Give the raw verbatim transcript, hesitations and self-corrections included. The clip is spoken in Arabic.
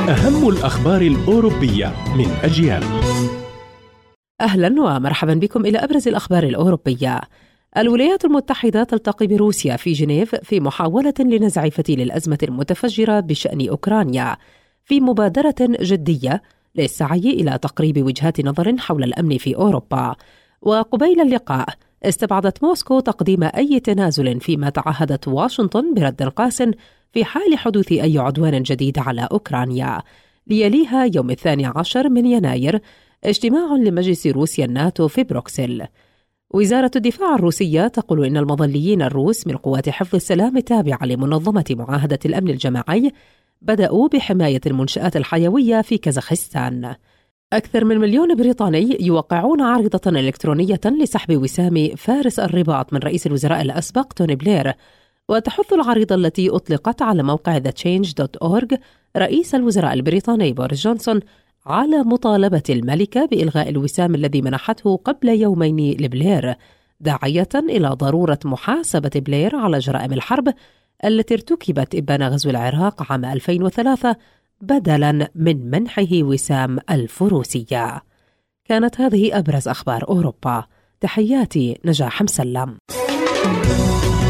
أهم الأخبار الأوروبية من أجيال. أهلا ومرحبا بكم إلى أبرز الأخبار الأوروبية. الولايات المتحدة تلتقي بروسيا في جنيف في محاولة لنزع فتيل الأزمة المتفجرة بشأن أوكرانيا، في مبادرة جدية للسعي إلى تقريب وجهات نظر حول الأمن في أوروبا. وقبيل اللقاء استبعدت موسكو تقديم أي تنازل فيما تعهدت واشنطن برد قاس في حال حدوث أي عدوان جديد على أوكرانيا. ليليها يوم الثاني عشر من يناير اجتماع لمجلس روسيا الناتو في بروكسل. وزارة الدفاع الروسية تقول إن المظليين الروس من قوات حفظ السلام التابعة لمنظمة معاهدة الأمن الجماعي بدأوا بحماية المنشآت الحيوية في كازاخستان. أكثر من مليون بريطاني يوقعون عارضة إلكترونية لسحب وسام فارس الرباط من رئيس الوزراء الأسبق توني بلير. وتحث العريضة التي أطلقت على موقع ذا تشينج دوت أورج رئيس الوزراء البريطاني بوريس جونسون على مطالبة الملكة بإلغاء الوسام الذي منحته قبل يومين لبلير، داعية إلى ضرورة محاسبة بلير على جرائم الحرب التي ارتكبت إبان غزو العراق عام ألفين وثلاثة بدلاً من منحه وسام الفروسية. كانت هذه أبرز أخبار أوروبا. تحياتي نجاح مسلم.